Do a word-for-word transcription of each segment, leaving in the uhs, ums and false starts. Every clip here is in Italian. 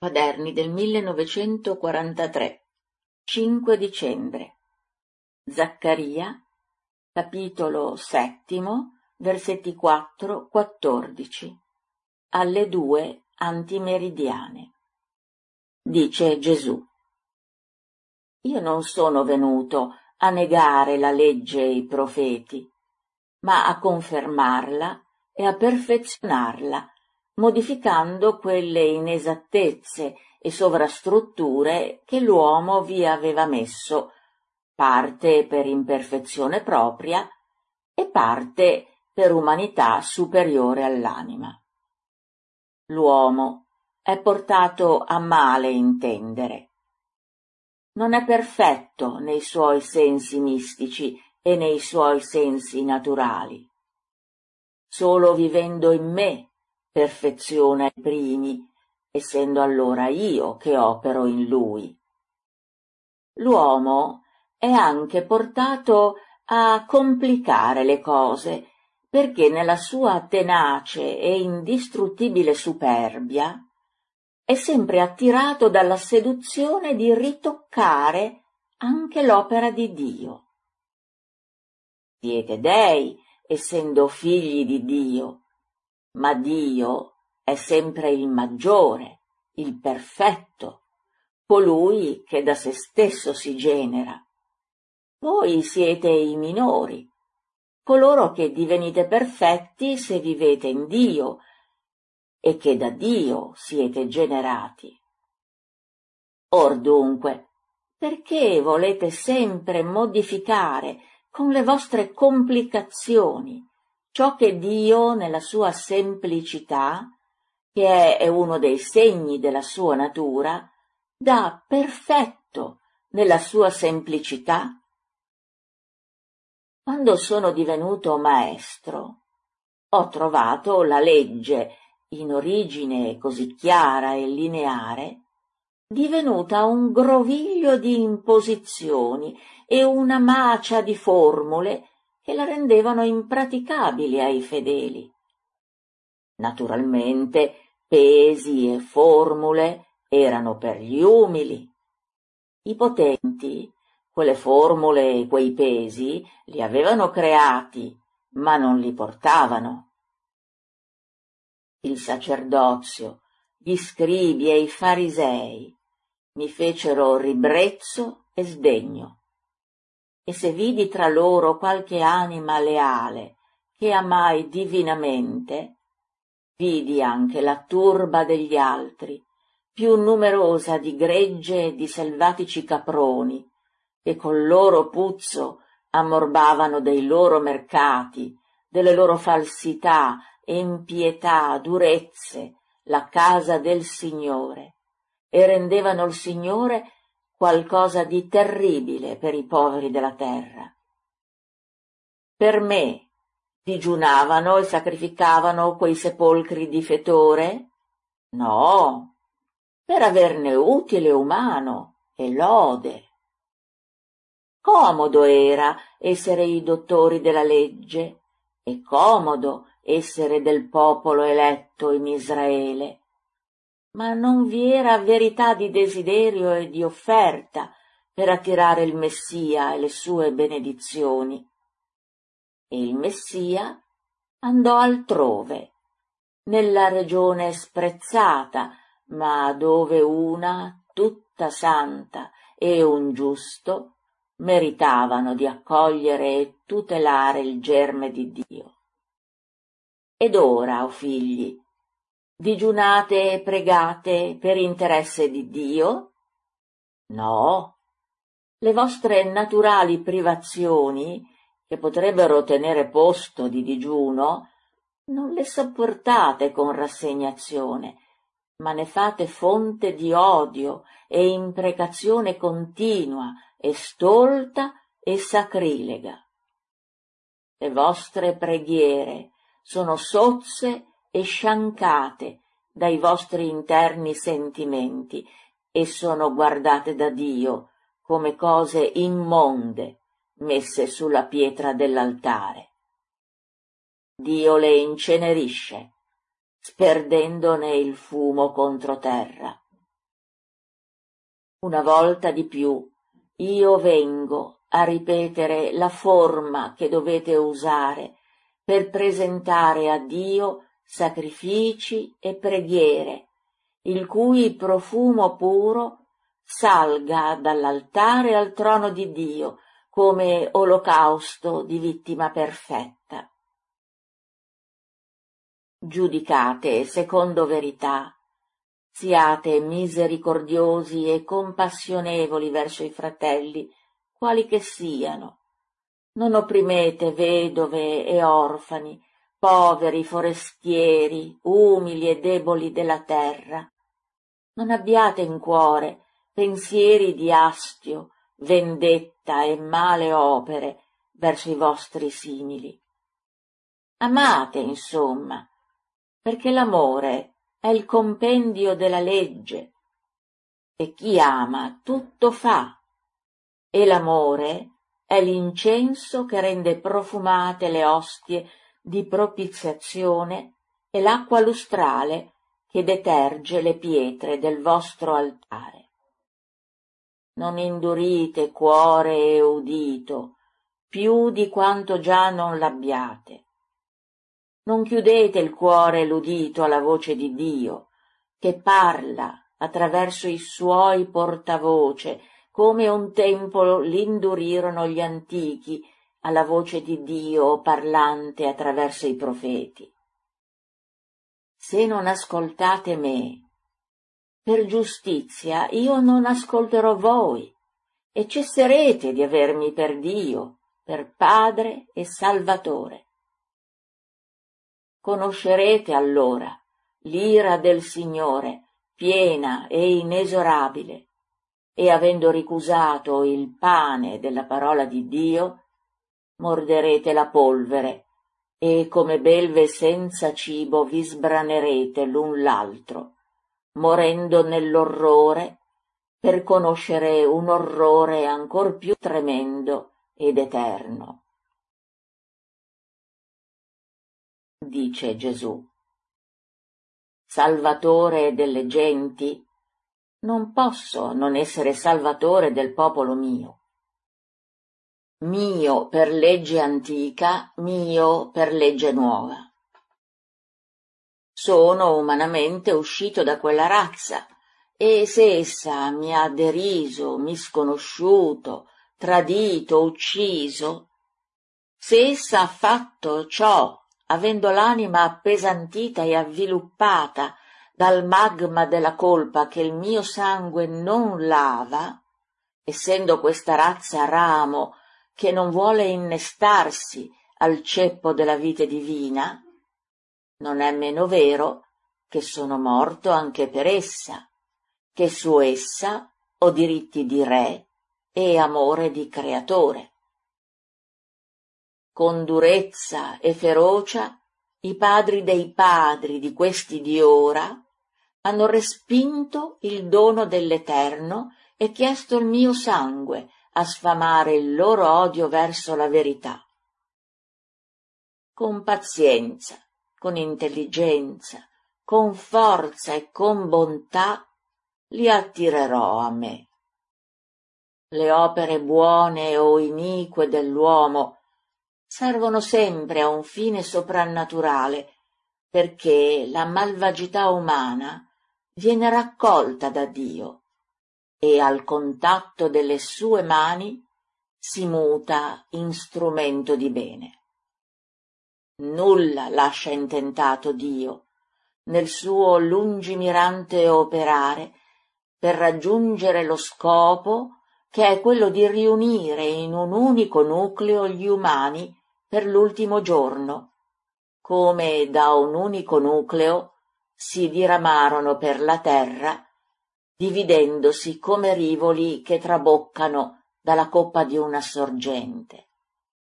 Quaderni del millenovecentoquarantatré, cinque dicembre. Zaccaria, capitolo settimo, versetti quattro quattordici. Alle due antimeridiane. Dice Gesù: Io non sono venuto a negare la legge e i profeti, ma a confermarla e a perfezionarla, modificando quelle inesattezze e sovrastrutture che l'uomo vi aveva messo, parte per imperfezione propria e parte per umanità superiore all'anima. L'uomo è portato a male intendere. Non è perfetto nei suoi sensi mistici e nei suoi sensi naturali. Solo vivendo in me perfeziona i primi, essendo allora io che opero in lui. L'uomo è anche portato a complicare le cose, perché nella sua tenace e indistruttibile superbia è sempre attirato dalla seduzione di ritoccare anche l'opera di Dio. Siete dei, essendo figli di Dio, ma Dio è sempre il maggiore, il perfetto, colui che da se stesso si genera. Voi siete i minori, coloro che divenite perfetti se vivete in Dio e che da Dio siete generati. Or dunque, perché volete sempre modificare con le vostre complicazioni ciò che Dio, nella sua semplicità, che è uno dei segni della sua natura, dà perfetto nella sua semplicità? Quando sono divenuto maestro, ho trovato la legge, in origine così chiara e lineare, divenuta un groviglio di imposizioni e una macia di formule che la rendevano impraticabile ai fedeli. Naturalmente pesi e formule erano per gli umili. I potenti quelle formule e quei pesi li avevano creati, ma non li portavano. Il sacerdozio, gli scribi e i farisei mi fecero ribrezzo e sdegno. E se vidi tra loro qualche anima leale che amai divinamente, vidi anche la turba degli altri, più numerosa di gregge e di selvatici caproni, che col loro puzzo ammorbavano dei loro mercati, delle loro falsità, impietà, durezze, la casa del Signore, e rendevano il Signore qualcosa di terribile per i poveri della terra. Per me digiunavano e sacrificavano quei sepolcri di fetore? No, per averne utile umano e lode. Comodo era essere i dottori della legge e comodo essere del popolo eletto in Israele, ma non vi era verità di desiderio e di offerta per attirare il Messia e le sue benedizioni. E il Messia andò altrove, nella regione sprezzata, ma dove una tutta santa e un giusto meritavano di accogliere e tutelare il germe di Dio. Ed ora, o figli, digiunate e pregate per interesse di Dio? No, le vostre naturali privazioni, che potrebbero tenere posto di digiuno, non le sopportate con rassegnazione, ma ne fate fonte di odio e imprecazione continua e stolta e sacrilega. Le vostre preghiere sono sozze e sciancate dai vostri interni sentimenti e sono guardate da Dio come cose immonde messe sulla pietra dell'altare. Dio le incenerisce, sperdendone il fumo contro terra. Una volta di più io vengo a ripetere la forma che dovete usare per presentare a Dio sacrifici e preghiere, il cui profumo puro salga dall'altare al trono di Dio come olocausto di vittima perfetta. Giudicate secondo verità, siate misericordiosi e compassionevoli verso i fratelli, quali che siano. Non opprimete vedove e orfani, poveri, forestieri, umili e deboli della terra. Non abbiate in cuore pensieri di astio, vendetta e male opere verso i vostri simili. Amate, insomma, perché l'amore è il compendio della legge, e chi ama tutto fa, e l'amore è l'incenso che rende profumate le ostie di propiziazione e l'acqua lustrale che deterge le pietre del vostro altare. Non indurite cuore e udito più di quanto già non l'abbiate. Non chiudete il cuore e l'udito alla voce di Dio, che parla attraverso i suoi portavoce, come un tempo l'indurirono gli antichi alla voce di Dio parlante attraverso i profeti. Se non ascoltate me, per giustizia io non ascolterò voi, e cesserete di avermi per Dio, per Padre e Salvatore. Conoscerete allora l'ira del Signore, piena e inesorabile, e avendo ricusato il pane della parola di Dio, morderete la polvere, e come belve senza cibo vi sbranerete l'un l'altro, morendo nell'orrore, per conoscere un orrore ancor più tremendo ed eterno. Dice Gesù: Salvatore delle genti, non posso non essere salvatore del popolo mio. Mio per legge antica, mio per legge nuova. Sono umanamente uscito da quella razza, e se essa mi ha deriso, misconosciuto, tradito, ucciso, se essa ha fatto ciò avendo l'anima appesantita e avviluppata dal magma della colpa che il mio sangue non lava, essendo questa razza ramo che non vuole innestarsi al ceppo della vite divina, non è meno vero che sono morto anche per essa, che su essa ho diritti di re e amore di creatore. Con durezza e ferocia i padri dei padri di questi di ora hanno respinto il dono dell'Eterno e chiesto il mio sangue a sfamare il loro odio verso la verità. Con pazienza, con intelligenza, con forza e con bontà li attirerò a me. Le opere buone o inique dell'uomo servono sempre a un fine soprannaturale, perché la malvagità umana viene raccolta da Dio e al contatto delle sue mani si muta in strumento di bene. Nulla lascia intentato Dio nel suo lungimirante operare per raggiungere lo scopo che è quello di riunire in un unico nucleo gli umani per l'ultimo giorno, come da un unico nucleo si diramarono per la terra, dividendosi come rivoli che traboccano dalla coppa di una sorgente.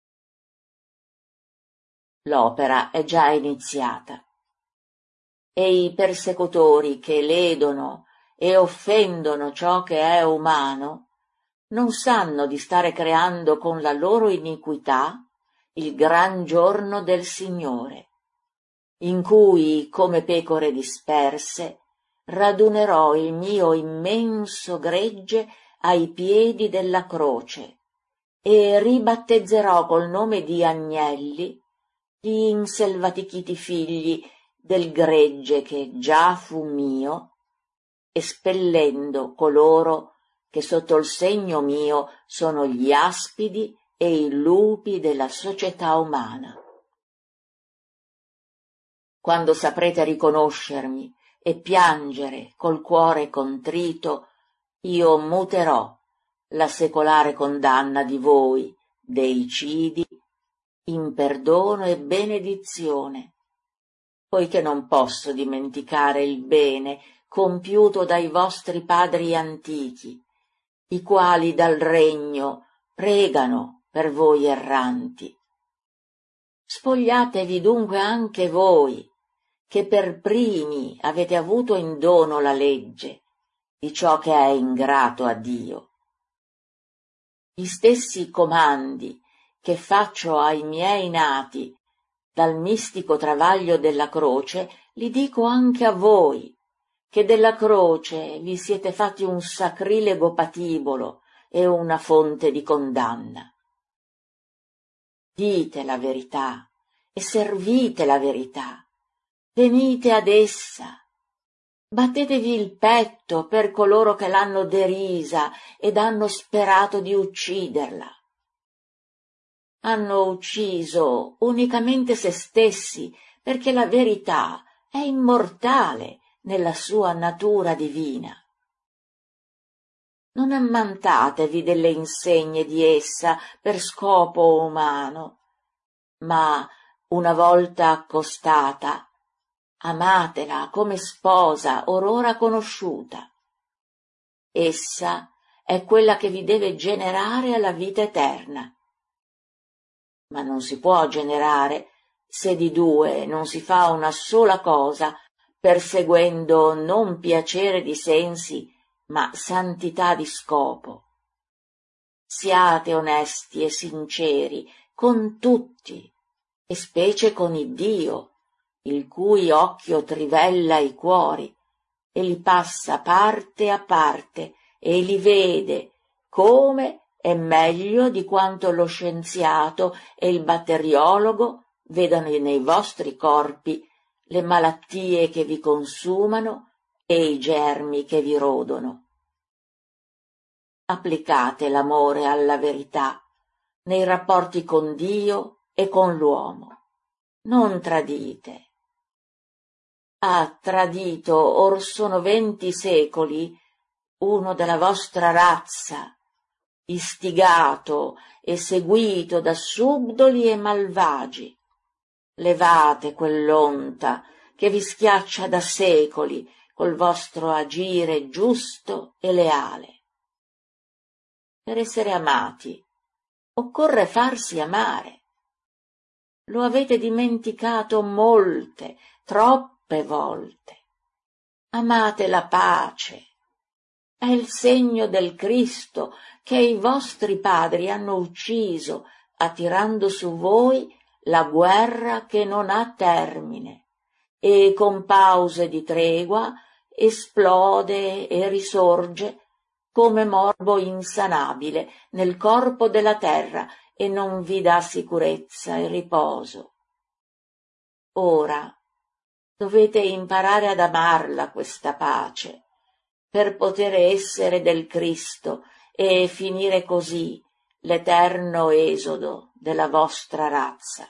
L'opera è già iniziata, e i persecutori che ledono e offendono ciò che è umano non sanno di stare creando con la loro iniquità il gran giorno del Signore, in cui, come pecore disperse, radunerò il mio immenso gregge ai piedi della croce e ribattezzerò col nome di agnelli gli inselvatichiti figli del gregge che già fu mio, espellendo coloro che sotto il segno mio sono gli aspidi e i lupi della società umana. Quando saprete riconoscermi e piangere col cuore contrito, io muterò la secolare condanna di voi, deicidi, in perdono e benedizione, poiché non posso dimenticare il bene compiuto dai vostri padri antichi, i quali dal regno pregano per voi erranti. Spogliatevi dunque anche voi, che per primi avete avuto in dono la legge, di ciò che è ingrato a Dio. Gli stessi comandi che faccio ai miei nati dal mistico travaglio della croce li dico anche a voi, che della croce vi siete fatti un sacrilego patibolo e una fonte di condanna. Dite la verità e servite la verità, venite ad essa, battetevi il petto per coloro che l'hanno derisa ed hanno sperato di ucciderla. Hanno ucciso unicamente se stessi, perché la verità è immortale nella sua natura divina. Non ammantatevi delle insegne di essa per scopo umano, ma una volta accostata, amatela come sposa or ora conosciuta. Essa è quella che vi deve generare alla vita eterna. Ma non si può generare se di due non si fa una sola cosa, perseguendo non piacere di sensi, ma santità di scopo. Siate onesti e sinceri con tutti, e specie con Iddio, il cui occhio trivella i cuori, e li passa parte a parte, e li vede come è meglio di quanto lo scienziato e il batteriologo vedano nei vostri corpi le malattie che vi consumano e i germi che vi rodono. Applicate l'amore alla verità nei rapporti con Dio e con l'uomo. Non tradite. Ha tradito or sono venti secoli uno della vostra razza, istigato e seguito da subdoli e malvagi. Levate quell'onta che vi schiaccia da secoli col vostro agire giusto e leale. Per essere amati occorre farsi amare. Lo avete dimenticato molte, troppe volte. Amate la pace. È il segno del Cristo che i vostri padri hanno ucciso, attirando su voi la guerra che non ha termine, e con pause di tregua esplode e risorge come morbo insanabile nel corpo della terra e non vi dà sicurezza e riposo. Ora dovete imparare ad amarla questa pace, per poter essere del Cristo e finire così l'eterno esodo della vostra razza.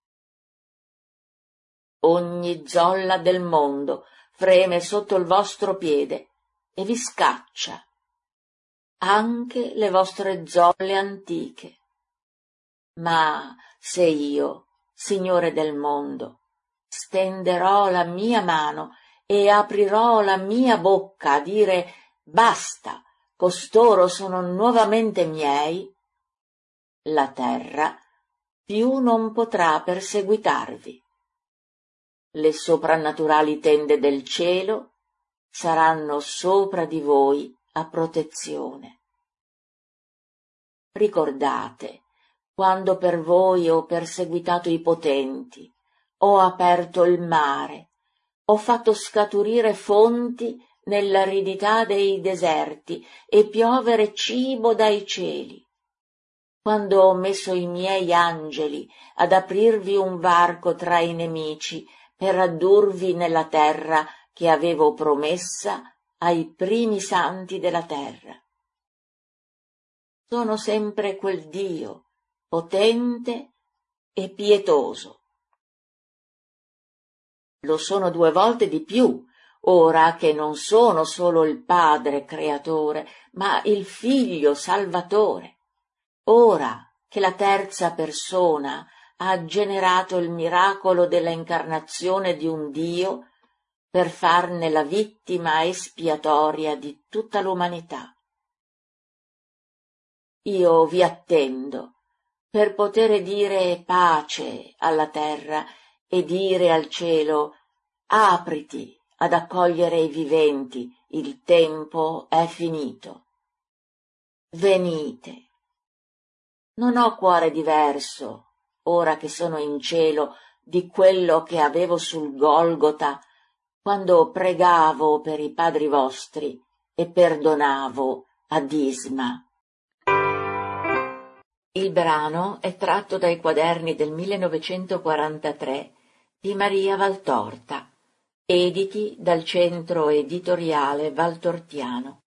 Ogni zolla del mondo freme sotto il vostro piede e vi scaccia, anche le vostre zolle antiche. Ma se io, Signore del mondo, stenderò la mia mano e aprirò la mia bocca a dire basta, costoro sono nuovamente miei, la terra più non potrà perseguitarvi. Le soprannaturali tende del cielo saranno sopra di voi a protezione. Ricordate quando per voi ho perseguitato i potenti, ho aperto il mare, ho fatto scaturire fonti nell'aridità dei deserti e piovere cibo dai cieli. Quando ho messo i miei angeli ad aprirvi un varco tra i nemici per addurvi nella terra che avevo promessa ai primi santi della terra. Sono sempre quel Dio potente e pietoso. Lo sono due volte di più, ora che non sono solo il Padre creatore, ma il Figlio salvatore. Ora che la terza persona ha generato il miracolo della incarnazione di un Dio per farne la vittima espiatoria di tutta l'umanità. Io vi attendo per poter dire pace alla terra e dire al cielo: apriti ad accogliere i viventi, il tempo è finito. Venite. Non ho cuore diverso, ora che sono in cielo, di quello che avevo sul Golgota, quando pregavo per i padri vostri e perdonavo a Disma. Il brano è tratto dai quaderni del millenovecentoquarantatré di Maria Valtorta, editi dal Centro Editoriale Valtortiano.